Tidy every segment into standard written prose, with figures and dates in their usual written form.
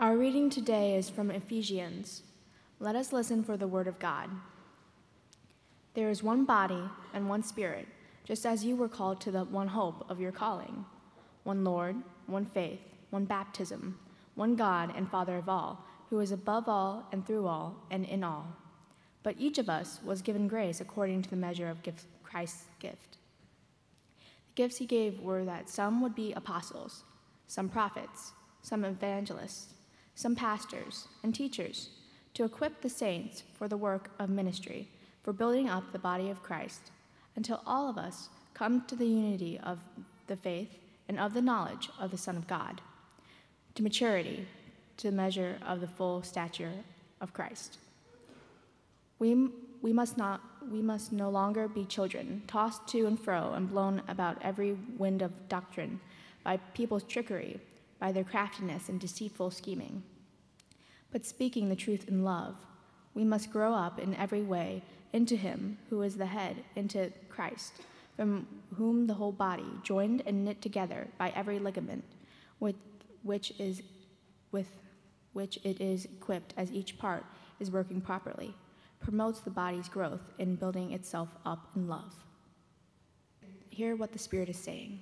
Our reading today is from Ephesians. Let us listen for the word of God. There is one body and one Spirit, just as you were called to the one hope of your calling. One Lord, one faith, one baptism, one God and Father of all, who is above all and through all and in all. But each of us was given grace according to the measure of Christ's gift. The gifts he gave were that some would be apostles, some prophets, some evangelists, some pastors and teachers, to equip the saints for the work of ministry, for building up the body of Christ, until all of us come to the unity of the faith and of the knowledge of the Son of God, to maturity, to the measure of the full stature of Christ. We must no longer be children, tossed to and fro and blown about every wind of doctrine by people's trickery, by their craftiness and deceitful scheming. But speaking the truth in love, we must grow up in every way into him who is the head, into Christ, from whom the whole body, joined and knit together by every ligament, with which it is equipped as each part is working properly, promotes the body's growth in building itself up in love. Hear what the Spirit is saying.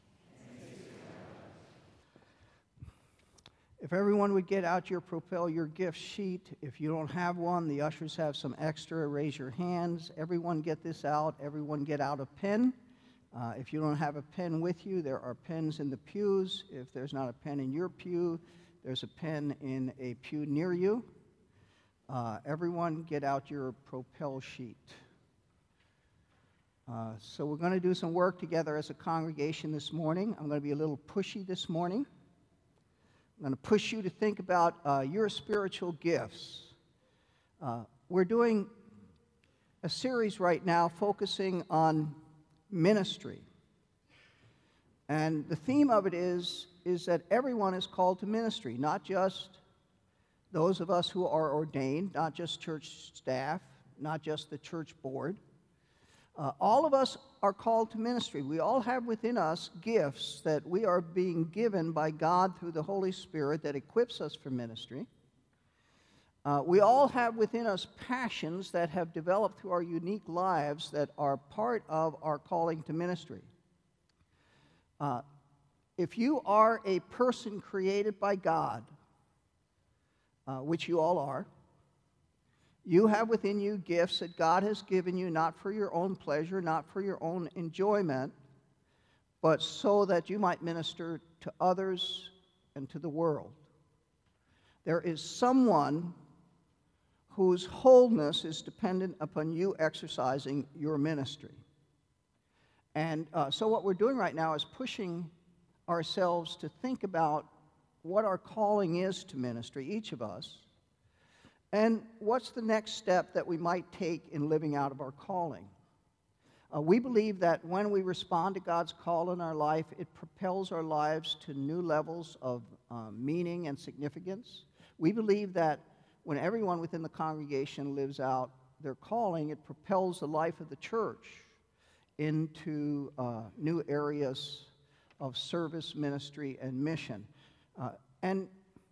If everyone would get out your Propel Your Gift sheet. If you don't have one, the ushers have some extra. Raise your hands. Everyone get this out. Everyone get out a pen. If you don't have a pen with you, there are pens in the pews. If there's not a pen in your pew, there's a pen in a pew near you. Everyone get out your Propel sheet. So we're going to do some work together as a congregation this morning. I'm going to be a little pushy this morning. I'm going to push you to think about your spiritual gifts. We're doing a series right now focusing on ministry. And the theme of it is that everyone is called to ministry, not just those of us who are ordained, not just church staff, not just the church board. All of us are called to ministry. We all have within us gifts that we are being given by God through the Holy Spirit that equips us for ministry. We all have within us passions that have developed through our unique lives that are part of our calling to ministry. If you are a person created by God, which you all are, you have within you gifts that God has given you not for your own pleasure, not for your own enjoyment, but so that you might minister to others and to the world. There is someone whose wholeness is dependent upon you exercising your ministry. And so what we're doing right now is pushing ourselves to think about what our calling is to ministry, each of us, and what's the next step that we might take in living out of our calling. We believe that when we respond to God's call in our life, it propels our lives to new levels of meaning and significance. We believe that when everyone within the congregation lives out their calling, it propels the life of the church into new areas of service, ministry, and mission. And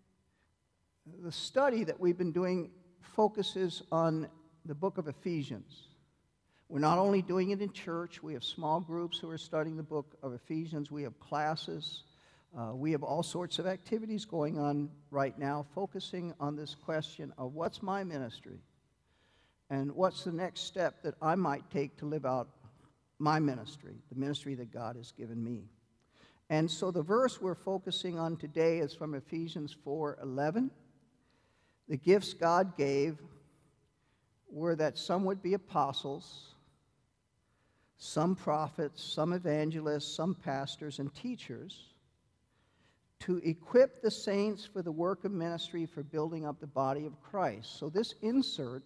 the study that we've been doing focuses on the book of Ephesians. We're not only doing it in church. We have small groups who are studying the book of Ephesians. We have classes. We have all sorts of activities going on right now focusing on this question of what's my ministry and what's the next step that I might take to live out my ministry, the ministry that God has given me. And so the verse we're focusing on today is from Ephesians 4:11. The gifts God gave were that some would be apostles, some prophets, some evangelists, some pastors and teachers, to equip the saints for the work of ministry for building up the body of Christ. So this insert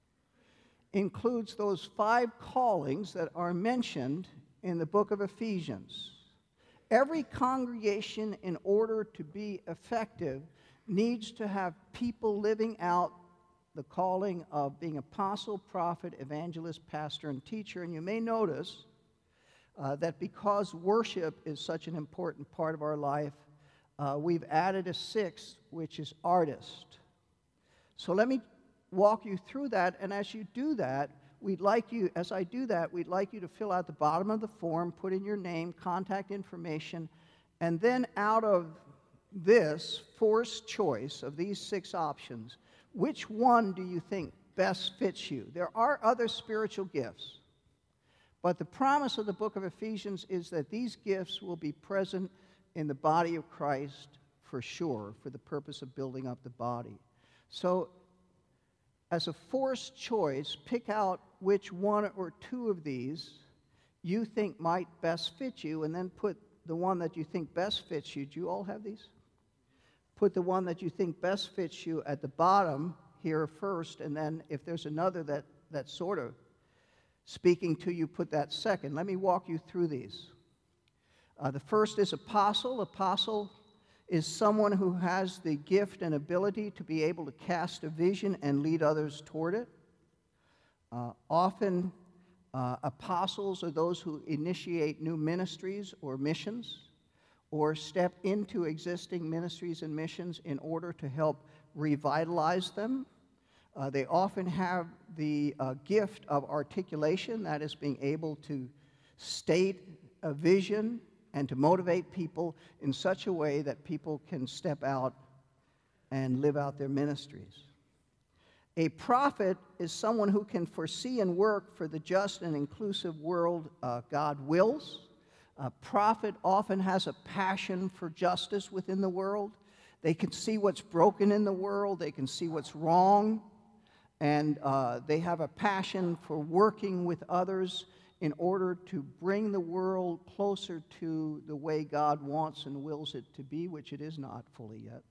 includes those 5 callings that are mentioned in the book of Ephesians. Every congregation, in order to be effective, needs to have people living out the calling of being apostle, prophet, evangelist, pastor, and teacher. And you may notice that because worship is such an important part of our life, we've added a sixth, which is artist. So let me walk you through that, and as you do that, we'd like you to fill out the bottom of the form, put in your name, contact information, and then out of this forced choice of these 6 options, which one do you think best fits you? There are other spiritual gifts, but the promise of the book of Ephesians is that these gifts will be present in the body of Christ for sure, for the purpose of building up the body. So, as a forced choice, pick out which one or 2 of these you think might best fit you, and then put the one that you think best fits you. Do you all have these? Put the one that you think best fits you at the bottom here first, and then if there's another that's sort of speaking to you, put that second. Let me walk you through these. The first is apostle. Apostle is someone who has the gift and ability to be able to cast a vision and lead others toward it. Often, apostles are those who initiate new ministries or missions, or step into existing ministries and missions in order to help revitalize them. They often have the gift of articulation, that is, being able to state a vision and to motivate people in such a way that people can step out and live out their ministries. A prophet is someone who can foresee and work for the just and inclusive world God wills. A prophet often has a passion for justice within the world. They can see what's broken in the world, they can see what's wrong, and they have a passion for working with others in order to bring the world closer to the way God wants and wills it to be, which it is not fully yet.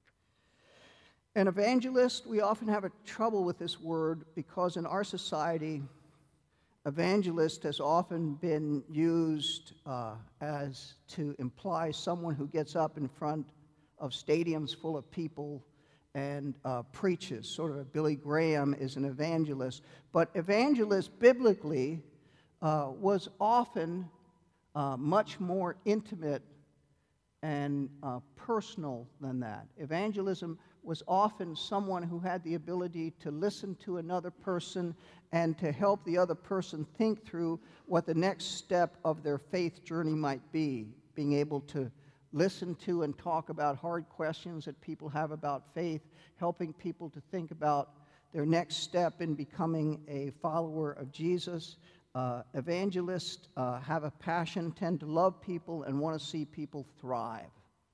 An evangelist, we often have a trouble with this word because in our society, evangelist has often been used as to imply someone who gets up in front of stadiums full of people and preaches. Sort of a Billy Graham is an evangelist. But evangelist, biblically, was often much more intimate and personal than that. Evangelism was often someone who had the ability to listen to another person and to help the other person think through what the next step of their faith journey might be, being able to listen to and talk about hard questions that people have about faith, helping people to think about their next step in becoming a follower of Jesus. Evangelists have a passion, tend to love people, and want to see people thrive.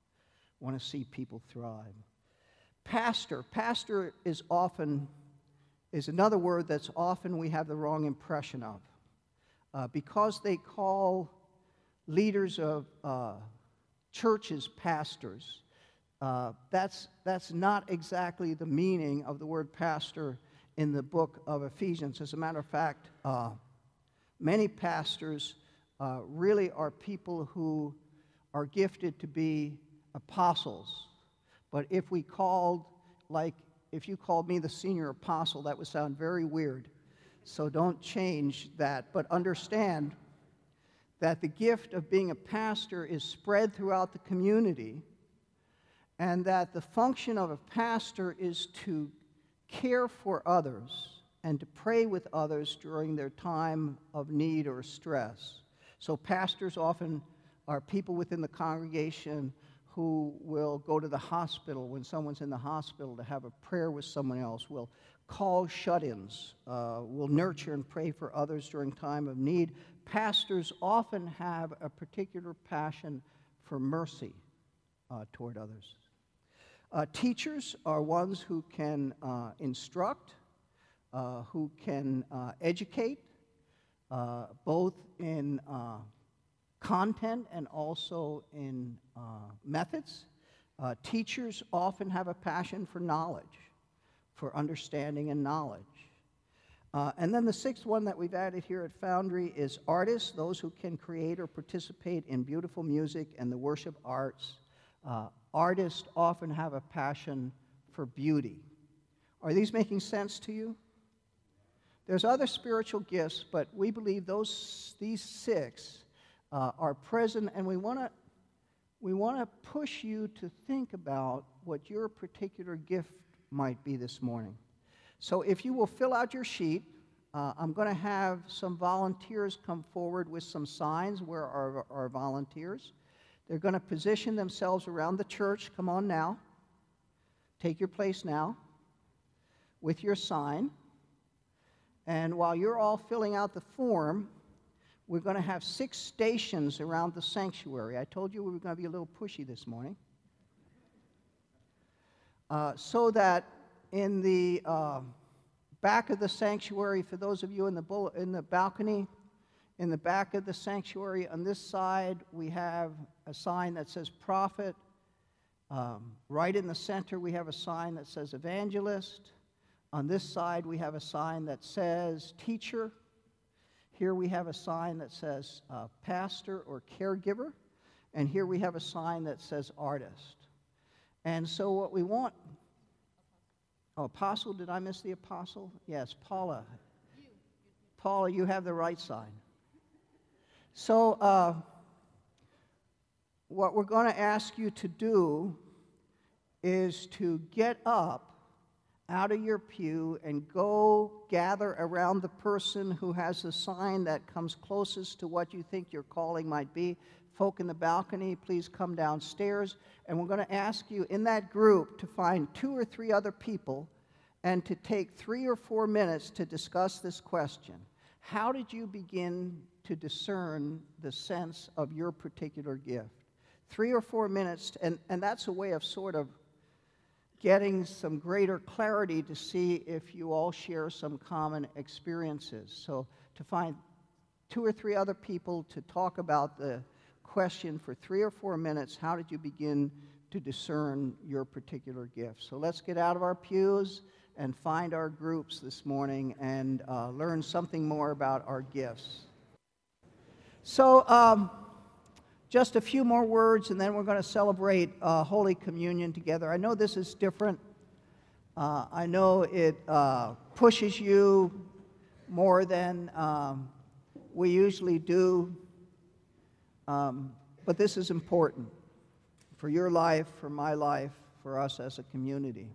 Pastor is another word that's often we have the wrong impression of. Because they call leaders of churches pastors, that's not exactly the meaning of the word pastor in the book of Ephesians. As a matter of fact, many pastors really are people who are gifted to be apostles. But if you called me the senior apostle, that would sound very weird. So don't change that. But understand that the gift of being a pastor is spread throughout the community, and that the function of a pastor is to care for others and to pray with others during their time of need or stress. So pastors often are people within the congregation who will go to the hospital when someone's in the hospital to have a prayer with someone else, will call shut-ins, will nurture and pray for others during time of need. Pastors often have a particular passion for mercy toward others. Teachers are ones who can instruct, who can educate, both in content and also in methods. Teachers often have a passion for knowledge, for understanding and knowledge. And then the sixth one that we've added here at Foundry is artists, those who can create or participate in beautiful music and the worship arts. Artists often have a passion for beauty. Are these making sense to you? There's other spiritual gifts, but we believe these six are present, and we want we want to push you to think about what your particular gift might be this morning. So if you will fill out your sheet, I'm going to have some volunteers come forward with some signs. Where are our volunteers? They're going to position themselves around the church. Come on now. Take your place now with your sign. And while you're all filling out the form, we're going to have 6 stations around the sanctuary. I told you we were going to be a little pushy this morning. So that in the back of the sanctuary, for those of you in the balcony, in the back of the sanctuary on this side, we have a sign that says prophet. Right in the center, we have a sign that says evangelist. On this side, we have a sign that says teacher. Here we have a sign that says pastor or caregiver. And here we have a sign that says artist. And so what we want... Oh, apostle, did I miss the apostle? Yes, Paula. Paula, you have the right sign. So what we're going to ask you to do is to get up out of your pew and go gather around the person who has the sign that comes closest to what you think your calling might be. Folk in the balcony, please come downstairs. And we're going to ask you in that group to find 2 or 3 other people and to take 3 or 4 minutes to discuss this question. How did you begin to discern the sense of your particular gift? 3 or 4 minutes, and that's a way of sort of getting some greater clarity to see if you all share some common experiences. So to find 2 or 3 other people to talk about the question for 3 or 4 minutes, how did you begin to discern your particular gift? So let's get out of our pews and find our groups this morning and learn something more about our gifts. So just a few more words, and then we're going to celebrate Holy Communion together. I know this is different. I know it pushes you more than we usually do. But this is important for your life, for my life, for us as a community.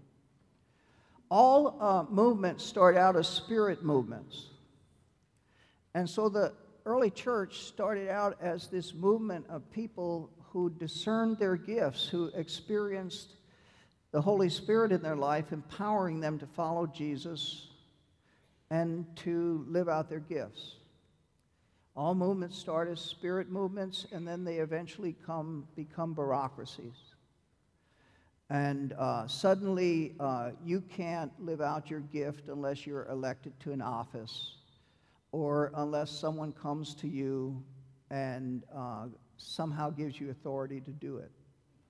All movements start out as spirit movements. And so the early church started out as this movement of people who discerned their gifts, who experienced the Holy Spirit in their life, empowering them to follow Jesus and to live out their gifts. All movements start as spirit movements, and then they eventually become bureaucracies. And suddenly, you can't live out your gift unless you're elected to an office, or unless someone comes to you and somehow gives you authority to do it.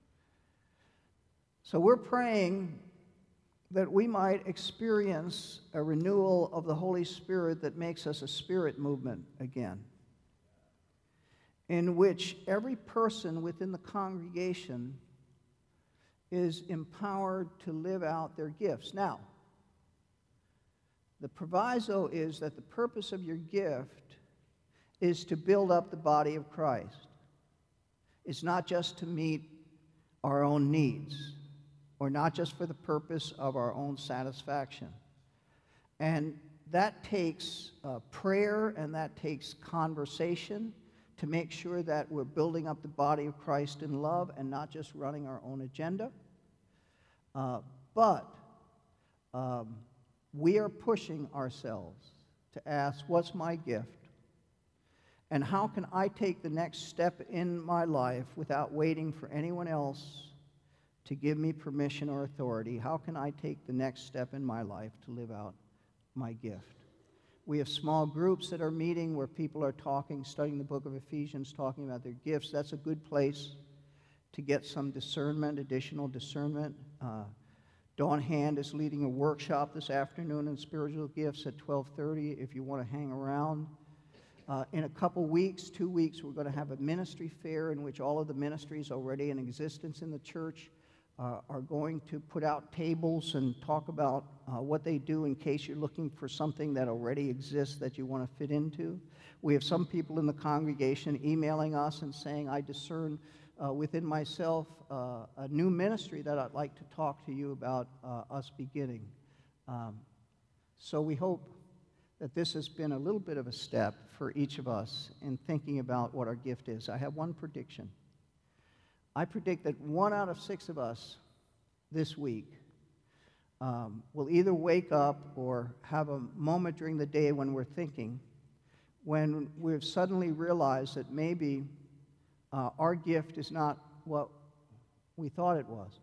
So we're praying that we might experience a renewal of the Holy Spirit that makes us a spirit movement again, in which every person within the congregation is empowered to live out their gifts. Now, the proviso is that the purpose of your gift is to build up the body of Christ. It's not just to meet our own needs, or not just for the purpose of our own satisfaction. And that takes prayer, and that takes conversation to make sure that we're building up the body of Christ in love and not just running our own agenda. But we are pushing ourselves to ask, what's my gift? And how can I take the next step in my life without waiting for anyone else to give me permission or authority? How can I take the next step in my life to live out my gift? We have small groups that are meeting where people are talking, studying the book of Ephesians, talking about their gifts. That's a good place to get some discernment, additional discernment. Dawn Hand is leading a workshop this afternoon in spiritual gifts at 12:30 if you want to hang around. In a couple weeks, 2 weeks, we're going to have a ministry fair in which all of the ministries already in existence in the church are going to put out tables and talk about what they do in case you're looking for something that already exists that you want to fit into. We have some people in the congregation emailing us and saying, I discern within myself a new ministry that I'd like to talk to you about us beginning. So we hope that this has been a little bit of a step for each of us in thinking about what our gift is. I have one prediction. I predict that 1 out of 6 of us this week will either wake up or have a moment during the day when we're thinking, when we've suddenly realized that maybe our gift is not what we thought it was.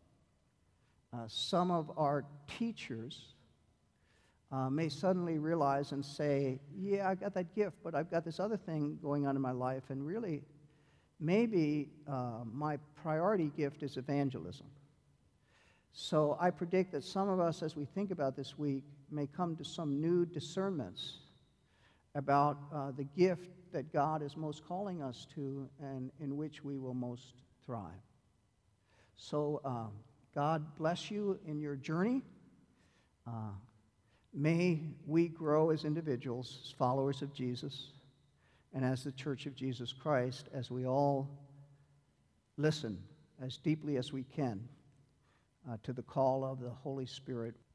Some of our teachers may suddenly realize and say, yeah, I got that gift, but I've got this other thing going on in my life, and really, maybe my priority gift is evangelism. So I predict that some of us, as we think about this week, may come to some new discernments about the gift that God is most calling us to and in which we will most thrive. So God bless you in your journey. May we grow as individuals, as followers of Jesus, and as the Church of Jesus Christ, as we all listen as deeply as we can to the call of the Holy Spirit